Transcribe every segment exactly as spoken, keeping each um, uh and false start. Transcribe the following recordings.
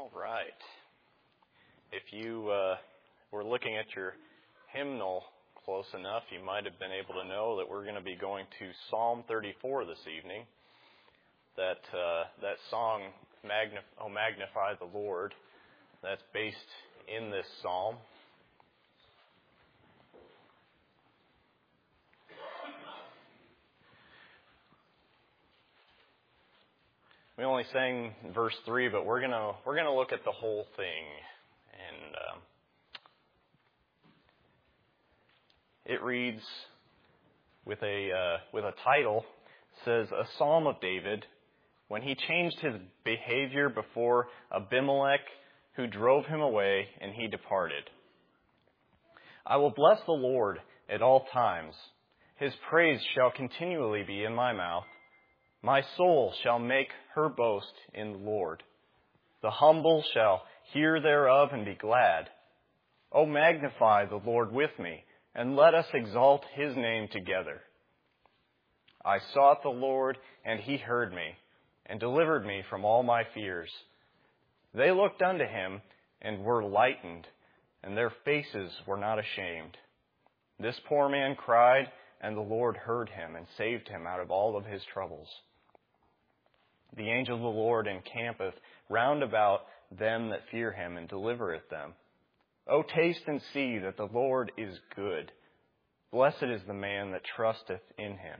All right. If you uh, were looking at your hymnal close enough, you might have been able to know that we're going to be going to Psalm thirty-four this evening. That uh, that song, Magnif- "Oh Magnify the Lord," that's based in this psalm. We only sang verse three, but we're gonna we're gonna look at the whole thing, and um, it reads with a uh, with a title. Says a Psalm of David when he changed his behavior before Abimelech, who drove him away, and he departed. I will bless the Lord at all times; his praise shall continually be in my mouth. My soul shall make her boast in the Lord. The humble shall hear thereof and be glad. O magnify the Lord with me, and let us exalt his name together. I sought the Lord, and he heard me, and delivered me from all my fears. They looked unto him, and were lightened, and their faces were not ashamed. This poor man cried, and the Lord heard him, and saved him out of all of his troubles. The angel of the Lord encampeth round about them that fear him, and delivereth them. O taste and see that the Lord is good. Blessed is the man that trusteth in him.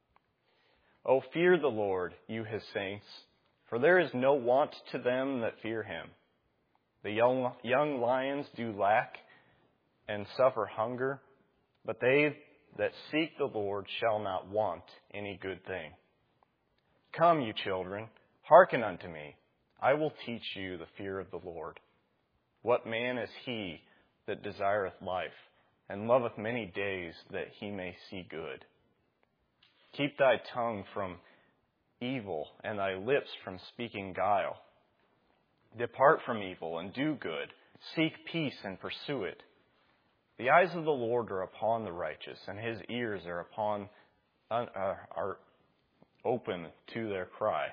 O fear the Lord, you his saints, for there is no want to them that fear him. The young, young lions do lack and suffer hunger, but they that seek the Lord shall not want any good thing. Come, you children, hearken unto me. I will teach you the fear of the Lord. What man is he that desireth life, and loveth many days that he may see good? Keep thy tongue from evil, and thy lips from speaking guile. Depart from evil, and do good. Seek peace, and pursue it. The eyes of the Lord are upon the righteous, and his ears are upon uh, are open to their cry.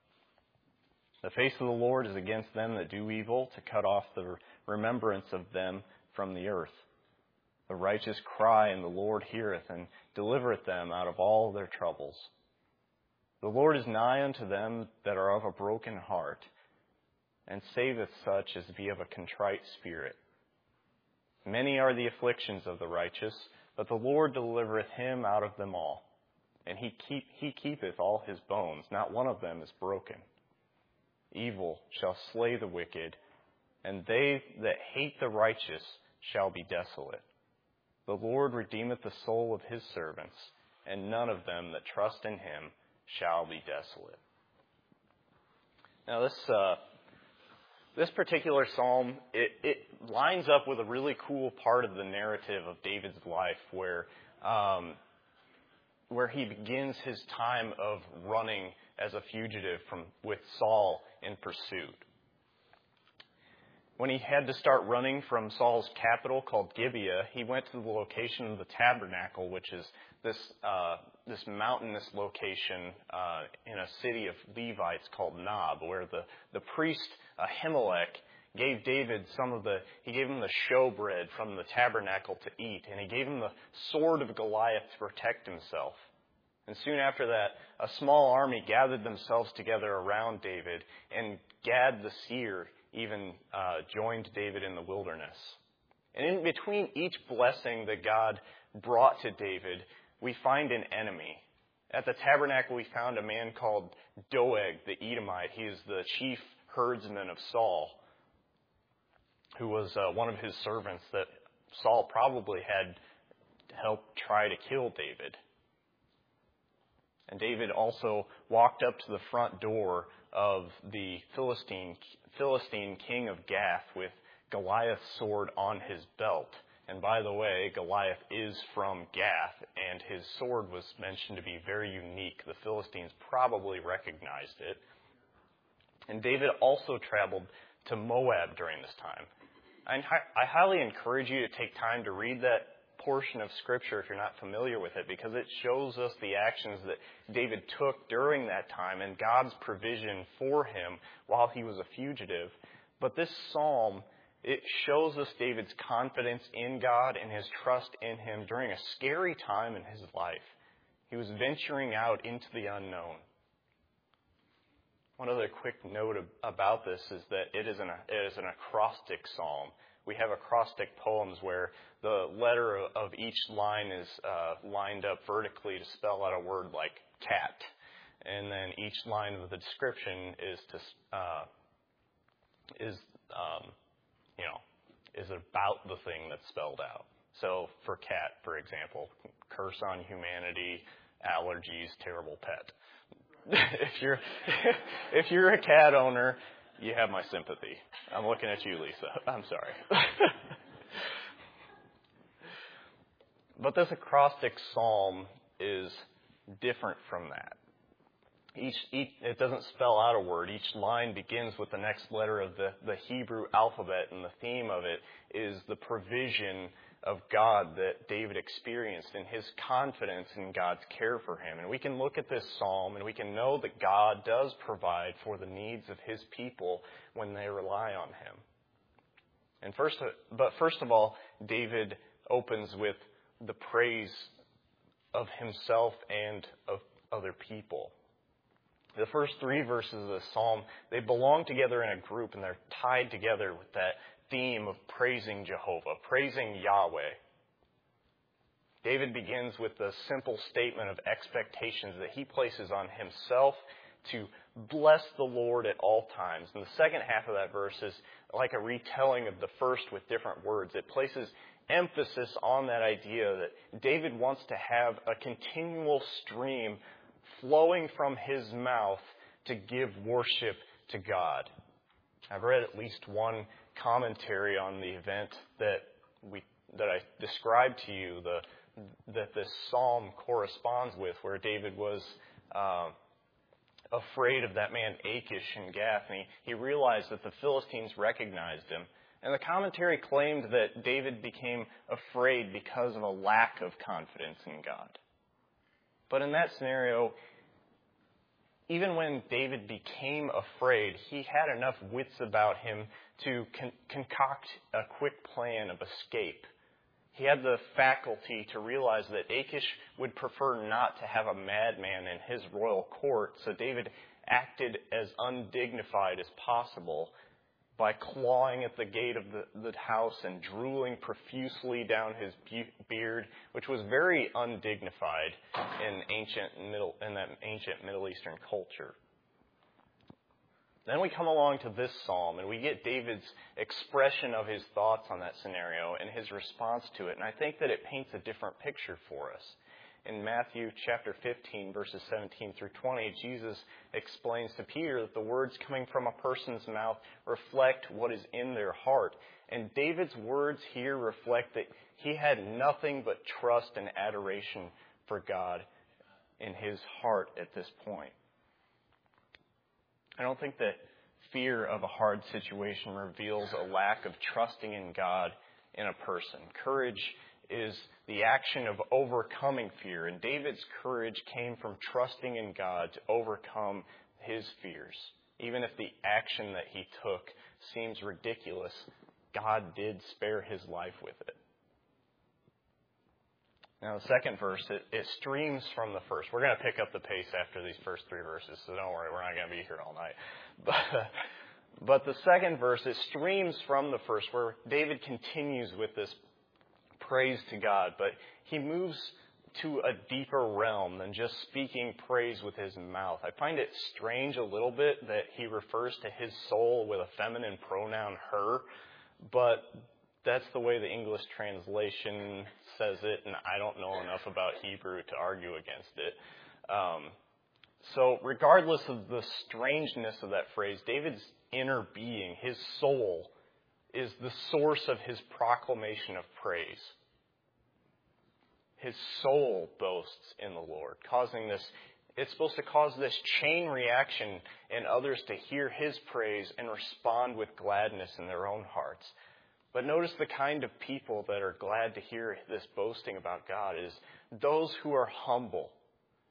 The face of the Lord is against them that do evil, to cut off the remembrance of them from the earth. The righteous cry, and the Lord heareth, and delivereth them out of all their troubles. The Lord is nigh unto them that are of a broken heart, and saveth such as be of a contrite spirit. Many are the afflictions of the righteous, but the Lord delivereth him out of them all. And he keep he keepeth all his bones, not one of them is broken. Evil shall slay the wicked, and they that hate the righteous shall be desolate. The Lord redeemeth the soul of his servants, and none of them that trust in him shall be desolate. Now this uh, this particular psalm, it, it lines up with a really cool part of the narrative of David's life where um, where he begins his time of running as a fugitive from with Saul in pursuit. When he had to start running from Saul's capital called Gibeah, he went to the location of the tabernacle, which is this uh, this mountainous location uh, in a city of Levites called Nob, where the, the priest Ahimelech gave David some of the, he gave him the showbread from the tabernacle to eat, and he gave him the sword of Goliath to protect himself. And soon after that, a small army gathered themselves together around David, and Gad the seer even uh, joined David in the wilderness. And in between each blessing that God brought to David, we find an enemy. At the tabernacle, we found a man called Doeg the Edomite. He is the chief herdsman of Saul, who was uh, one of his servants that Saul probably had helped try to kill David. And David also walked up to the front door of the Philistine Philistine king of Gath with Goliath's sword on his belt. And by the way, Goliath is from Gath, and his sword was mentioned to be very unique. The Philistines probably recognized it. And David also traveled to Moab during this time. I, I highly encourage you to take time to read that portion of Scripture if you're not familiar with it, because it shows us the actions that David took during that time and God's provision for him while he was a fugitive But this psalm, it shows us David's confidence in God and his trust in him during a scary time in his life. He was venturing out into the unknown. One other quick note about this is that it is an, it is an acrostic psalm. We have acrostic poems where the letter of each line is uh, lined up vertically to spell out a word like cat. And then each line of the description is to uh, is um, you know is about the thing that's spelled out. So for cat, for example, curse on humanity, allergies, terrible pet. if you're if you're a cat owner, you have my sympathy. I'm looking at you, Lisa. I'm sorry. But this acrostic psalm is different from that. Each, each, it doesn't spell out a word. Each line begins with the next letter of the, the Hebrew alphabet, and the theme of it is the provision of God that David experienced and his confidence in God's care for him. And we can look at this psalm and we can know that God does provide for the needs of his people when they rely on him. And first, but first of all, David opens with the praise of himself and of other people. The first three verses of the psalm, they belong together in a group and they're tied together with that theme of praising Jehovah, praising Yahweh. David begins with the simple statement of expectations that he places on himself to bless the Lord at all times. And the second half of that verse is like a retelling of the first with different words. It places emphasis on that idea that David wants to have a continual stream flowing from his mouth to give worship to God. I've read at least one commentary on the event that we that I described to you, the that this psalm corresponds with, where David was uh, afraid of that man Achish in Gath, and he, he realized that the Philistines recognized him. And the commentary claimed that David became afraid because of a lack of confidence in God. But in that scenario, even when David became afraid, he had enough wits about him to con- concoct a quick plan of escape. He had the faculty to realize that Achish would prefer not to have a madman in his royal court, so David acted as undignified as possible by clawing at the gate of the, the house and drooling profusely down his beard, which was very undignified in ancient middle in that ancient Middle Eastern culture. Then we come along to this psalm, and we get David's expression of his thoughts on that scenario and his response to it. And I think that it paints a different picture for us. In Matthew chapter fifteen, verses seventeen through twenty, Jesus explains to Peter that the words coming from a person's mouth reflect what is in their heart. And David's words here reflect that he had nothing but trust and adoration for God in his heart at this point. I don't think that fear of a hard situation reveals a lack of trusting in God in a person. Courage is the action of overcoming fear, and David's courage came from trusting in God to overcome his fears. Even if the action that he took seems ridiculous, God did spare his life with it. Now, the second verse, it, it streams from the first. We're going to pick up the pace after these first three verses, so don't worry, we're not going to be here all night. But, but the second verse, it streams from the first, where David continues with this praise to God, but he moves to a deeper realm than just speaking praise with his mouth. I find it strange a little bit that he refers to his soul with a feminine pronoun, her, but that's the way the English translation says it, and I don't know enough about Hebrew to argue against it. Um, so regardless of the strangeness of that phrase, David's inner being, his soul, is the source of his proclamation of praise. His soul boasts in the Lord, causing this, it's supposed to cause this chain reaction in others to hear his praise and respond with gladness in their own hearts. But notice the kind of people that are glad to hear this boasting about God is those who are humble,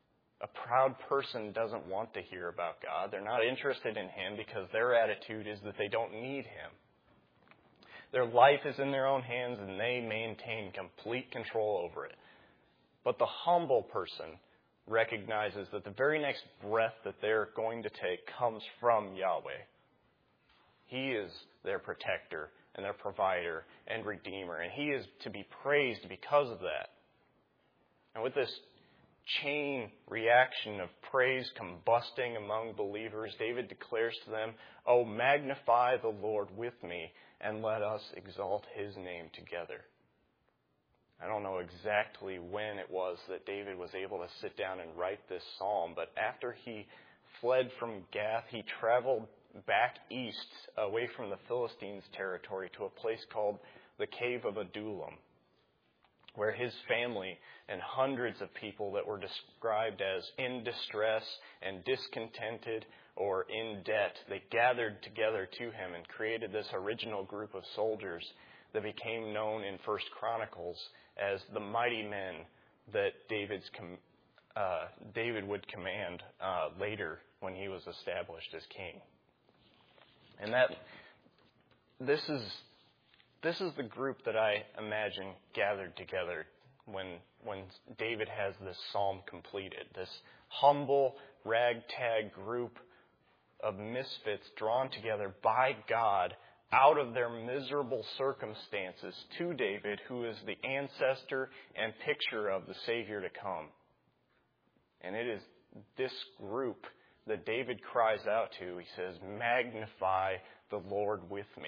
A proud person doesn't want to hear about God. They're not interested in Him because their attitude is that they don't need Him. Their life is in their own hands and they maintain complete control over it. But the humble person recognizes that the very next breath that they're going to take comes from Yahweh. He is their protector and their provider and redeemer, and He is to be praised because of that. And with this chain reaction of praise combusting among believers, David declares to them, "Oh, magnify the Lord with me, and let us exalt His name together." I don't know exactly when it was that David was able to sit down and write this psalm, but after he fled from Gath, he traveled back east away from the Philistines' territory to a place called the Cave of Adullam, where his family and hundreds of people that were described as in distress and discontented or in debt, they gathered together to him and created this original group of soldiers that became known in First Chronicles as the mighty men that David's com- uh, David would command uh, later when he was established as king. And that this is this is the group that I imagine gathered together when when David has this psalm completed. This humble, ragtag group of misfits drawn together by God out of their miserable circumstances to David, who is the ancestor and picture of the Savior to come. And it is this group that David cries out to. He says, "Magnify the Lord with me."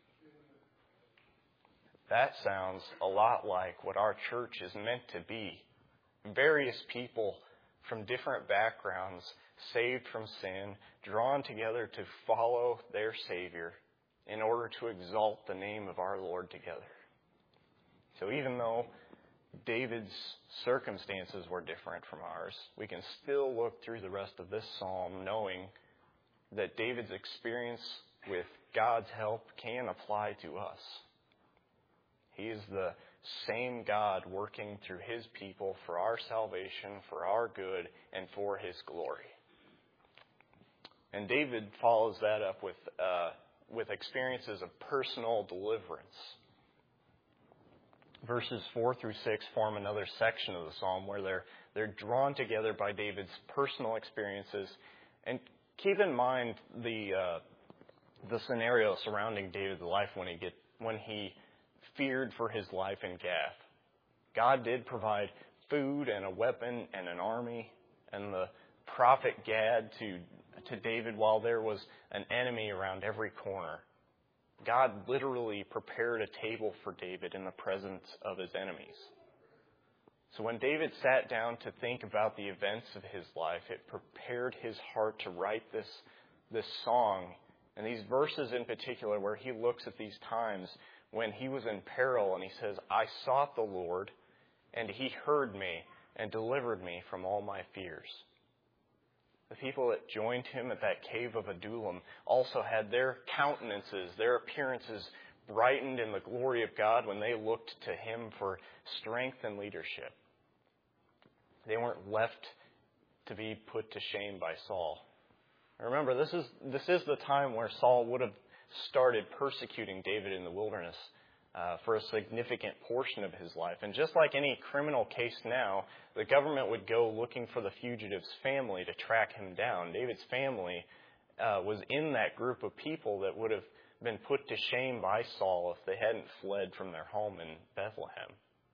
That sounds a lot like what our church is meant to be. Various people from different backgrounds, saved from sin, drawn together to follow their Savior in order to exalt the name of our Lord together. So even though David's circumstances were different from ours, we can still look through the rest of this psalm knowing that David's experience with God's help can apply to us. He is the same God working through His people for our salvation, for our good, and for His glory. And David follows that up with uh, with experiences of personal deliverance. Verses four through six form another section of the psalm where they're they're drawn together by David's personal experiences. And keep in mind the uh, the scenario surrounding David's life when he get when he feared for his life in Gath. God did provide food and a weapon and an army, and the prophet Gad to to David while there was an enemy around every corner. God literally prepared a table for David in the presence of his enemies. So when David sat down to think about the events of his life, it prepared his heart to write this, this song, and these verses in particular where he looks at these times when he was in peril and he says, "I sought the Lord, and He heard me and delivered me from all my fears." The people that joined him at that cave of Adullam also had their countenances, their appearances brightened in the glory of God when they looked to Him for strength and leadership. They weren't left to be put to shame by Saul. Remember, this is this is the time where Saul would have started persecuting David in the wilderness uh, for a significant portion of his life. And just like any criminal case now, the government would go looking for the fugitive's family to track him down. David's family uh, was in that group of people that would have been put to shame by Saul if they hadn't fled from their home in Bethlehem.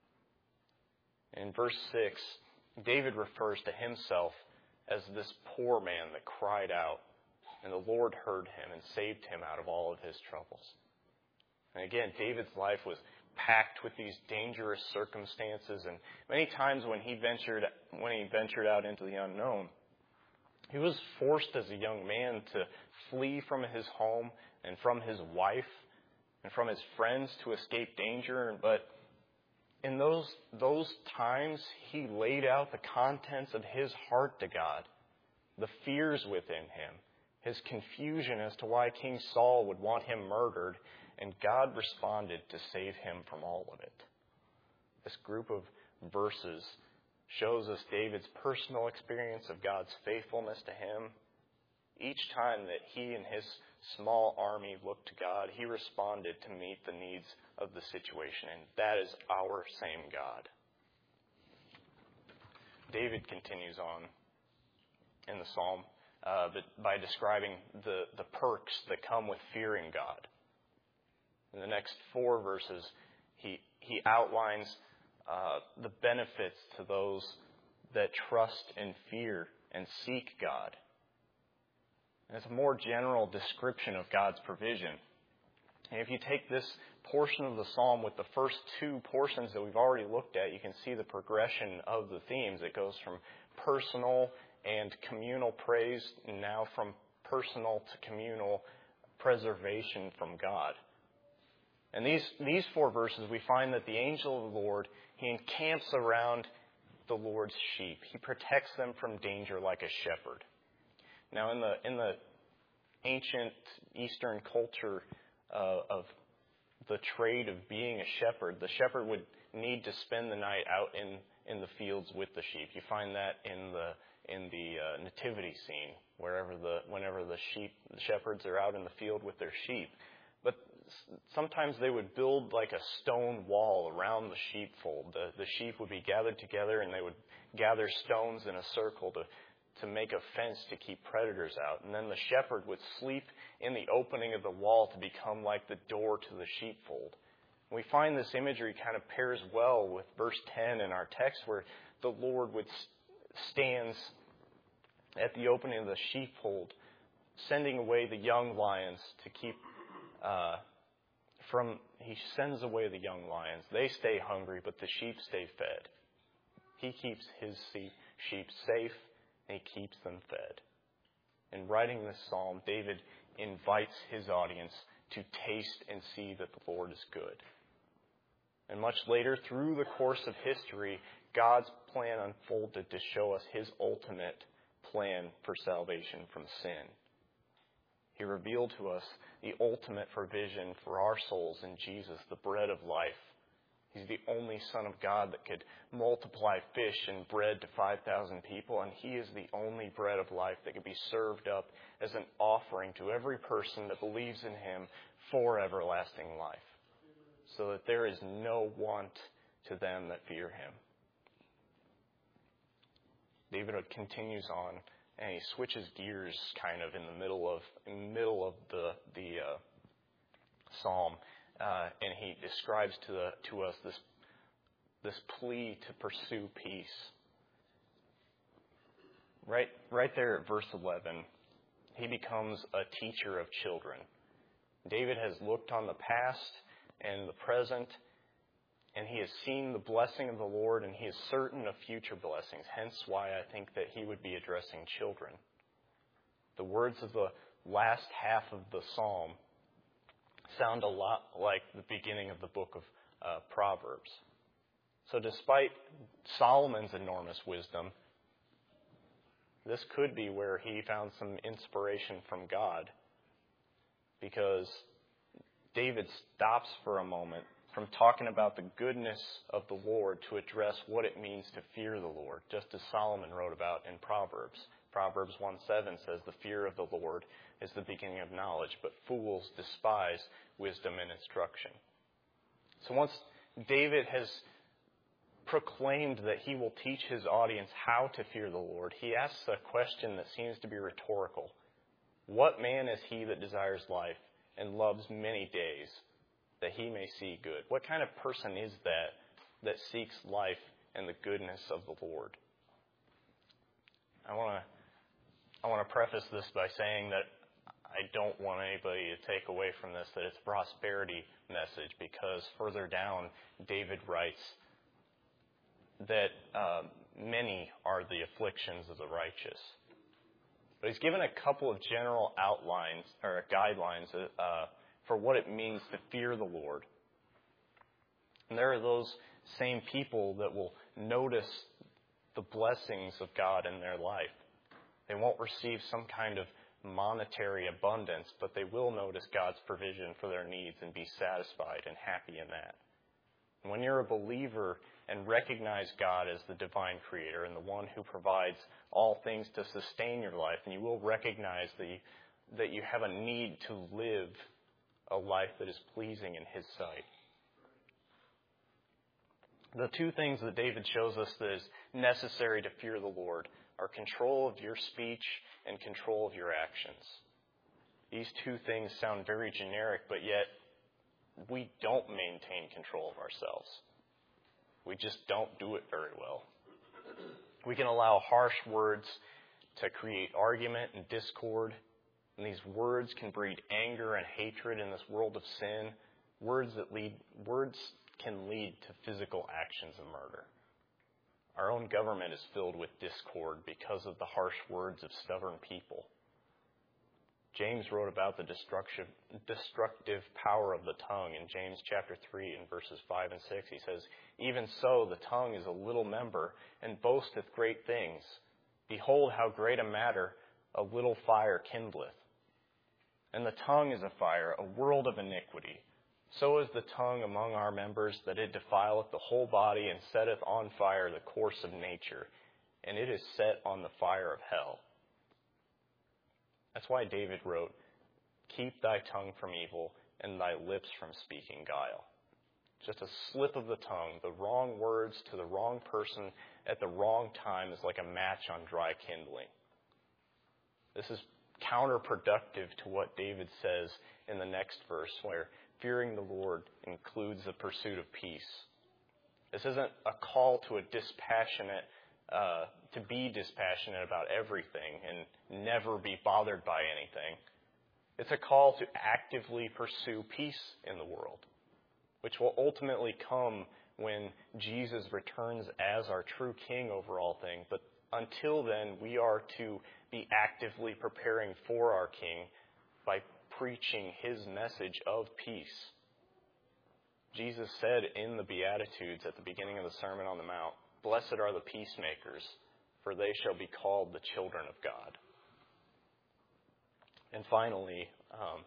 In verse six, David refers to himself as this poor man that cried out, and the Lord heard him and saved him out of all of his troubles. And again, David's life was packed with these dangerous circumstances, and many times when he ventured when he ventured out into the unknown, he was forced as a young man to flee from his home and from his wife and from his friends to escape danger. But in those those times, he laid out the contents of his heart to God, the fears within him, his confusion as to why King Saul would want him murdered, and God responded to save him from all of it. This group of verses shows us David's personal experience of God's faithfulness to him. Each time that he and his small army looked to God, he responded to meet the needs of the situation. And that is our same God. David continues on in the psalm uh, by describing the, the perks that come with fearing God. In the next four verses, he, he outlines uh, the benefits to those that trust and fear and seek God. And it's a more general description of God's provision. And if you take this portion of the psalm with the first two portions that we've already looked at, you can see the progression of the themes. It goes from personal and communal praise, and now from personal to communal preservation from God. And these, these four verses, we find that the angel of the Lord, he encamps around the Lord's sheep. He protects them from danger like a shepherd. Now, in the in the ancient Eastern culture uh, of the trade of being a shepherd, the shepherd would need to spend the night out in, in the fields with the sheep. You find that in the in the uh, nativity scene, wherever the whenever the sheep the shepherds are out in the field with their sheep. But sometimes they would build like a stone wall around the sheepfold. The the sheep would be gathered together, and they would gather stones in a circle to to make a fence to keep predators out. And then the shepherd would sleep in the opening of the wall to become like the door to the sheepfold. And we find this imagery kind of pairs well with verse ten in our text, where the Lord would stands at the opening of the sheepfold, sending away the young lions to keep uh, from, he sends away the young lions. They stay hungry, but the sheep stay fed. He keeps his sheep safe, and he keeps them fed. In writing this psalm, David invites his audience to taste and see that the Lord is good. And much later, through the course of history, God's plan unfolded to show us his ultimate plan for salvation from sin. He revealed to us the ultimate provision for our souls in Jesus, the bread of life. He's the only Son of God that could multiply fish and bread to five thousand people, and he is the only bread of life that could be served up as an offering to every person that believes in him for everlasting life, so that there is no want to them that fear him. David continues on, and he switches gears kind of in the middle of in the middle of the the uh, psalm. Uh, and he describes to the, to us this this plea to pursue peace. Right, right there at verse eleven, he becomes a teacher of children. David has looked on the past and the present, and he has seen the blessing of the Lord, and he is certain of future blessings. Hence why I think that he would be addressing children. The words of the last half of the psalm sound a lot like the beginning of the book of uh, Proverbs. So despite Solomon's enormous wisdom, this could be where he found some inspiration from God, because David stops for a moment from talking about the goodness of the Lord to address what it means to fear the Lord, just as Solomon wrote about in Proverbs. Proverbs one seven says, "The fear of the Lord is the beginning of knowledge, but fools despise wisdom and instruction." So once David has proclaimed that he will teach his audience how to fear the Lord, he asks a question that seems to be rhetorical. What man is he that desires life and loves many days, that he may see good? What kind of person is that that seeks life and the goodness of the Lord? I want to I want to preface this by saying that I don't want anybody to take away from this that it's a prosperity message, because further down, David writes that uh, many are the afflictions of the righteous. But he's given a couple of general outlines or guidelines uh, for what it means to fear the Lord. And there are those same people that will notice the blessings of God in their life. They won't receive some kind of monetary abundance, but they will notice God's provision for their needs and be satisfied and happy in that. When you're a believer and recognize God as the divine creator and the one who provides all things to sustain your life, and you will recognize that you, that you have a need to live a life that is pleasing in His sight. The two things that David shows us that is necessary to fear the Lord are control of your speech and control of your actions. These two things sound very generic, but yet we don't maintain control of ourselves. We just don't do it very well. We can allow harsh words to create argument and discord, and these words can breed anger and hatred in this world of sin. Words that lead, words can lead to physical actions of murder. Our own government is filled with discord because of the harsh words of stubborn people. James wrote about the destructive, destructive power of the tongue in James chapter three and verses five and six. He says, "Even so, the tongue is a little member and boasteth great things. Behold, how great a matter a little fire kindleth. And the tongue is a fire, a world of iniquity. So is the tongue among our members, that it defileth the whole body, and setteth on fire the course of nature, and it is set on the fire of hell." That's why David wrote, "Keep thy tongue from evil, and thy lips from speaking guile." Just a slip of the tongue, the wrong words to the wrong person at the wrong time is like a match on dry kindling. This is counterproductive to what David says in the next verse, where fearing the Lord includes the pursuit of peace. This isn't a call to a dispassionate, uh, to be dispassionate about everything and never be bothered by anything. It's a call to actively pursue peace in the world, which will ultimately come when Jesus returns as our true King over all things. But until then, we are to be actively preparing for our King by preaching His message of peace. Jesus said in the Beatitudes at the beginning of the Sermon on the Mount, "Blessed are the peacemakers, for they shall be called the children of God." And finally, um,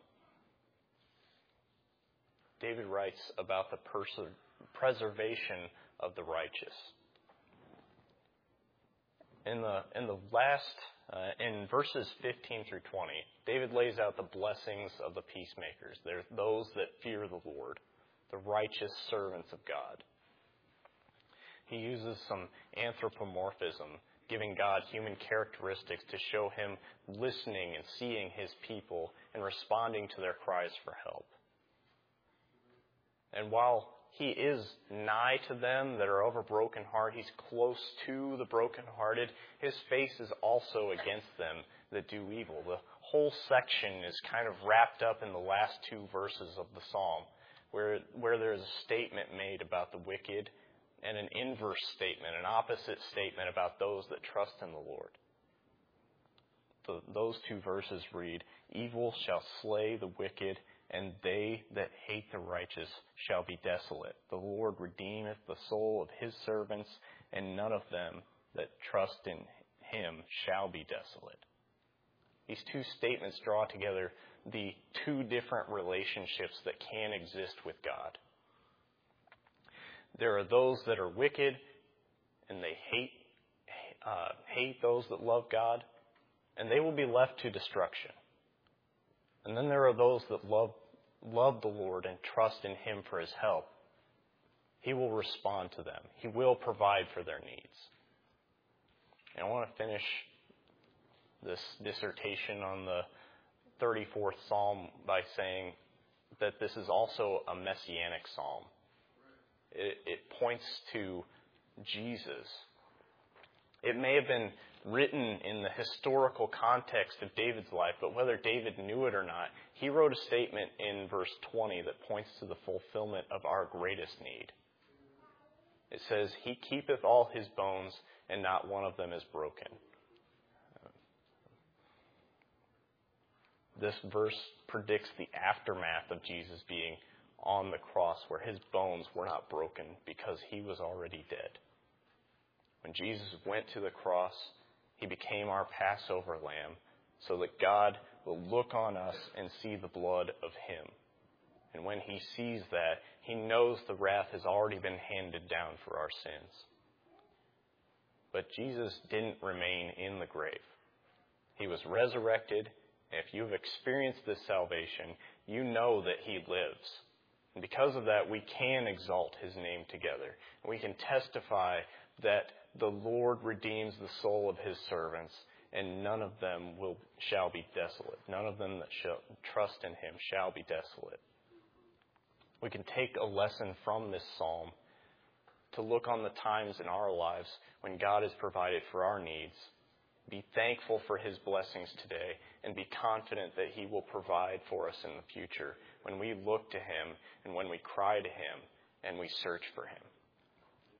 David writes about the pers- preservation of the righteous. In the in the last uh, in verses fifteen through twenty, David lays out the blessings of the peacemakers. They're those that fear the Lord, the righteous servants of God. He uses some anthropomorphism, giving God human characteristics to show Him listening and seeing His people and responding to their cries for help. And while He is nigh to them that are of a broken heart, He's close to the brokenhearted, His face is also against them that do evil. The whole section is kind of wrapped up in the last two verses of the psalm, where, where there is a statement made about the wicked and an inverse statement, an opposite statement about those that trust in the Lord. The, those two verses read, "Evil shall slay the wicked, and they that hate the righteous shall be desolate. The Lord redeemeth the soul of His servants, and none of them that trust in Him shall be desolate." These two statements draw together the two different relationships that can exist with God. There are those that are wicked, and they hate uh, hate those that love God, and they will be left to destruction. And then there are those that love love the Lord and trust in Him for His help. He will respond to them. He will provide for their needs. And I want to finish this dissertation on the thirty-fourth Psalm by saying that this is also a messianic psalm. It, it points to Jesus. It may have been written in the historical context of David's life, but whether David knew it or not, he wrote a statement in verse twenty that points to the fulfillment of our greatest need. It says, "He keepeth all His bones, and not one of them is broken." This verse predicts the aftermath of Jesus being on the cross, where His bones were not broken because He was already dead. When Jesus went to the cross, He became our Passover lamb so that God will look on us and see the blood of Him. And when he sees that, he knows the wrath has already been handed down for our sins. But Jesus didn't remain in the grave. He was resurrected. And if you've experienced this salvation, you know that he lives. And because of that, we can exalt his name together. We can testify that the Lord redeems the soul of his servants, and none of them will shall be desolate. None of them that shall trust in him shall be desolate. We can take a lesson from this psalm to look on the times in our lives when God has provided for our needs, be thankful for his blessings today, and be confident that he will provide for us in the future when we look to him and when we cry to him and we search for him.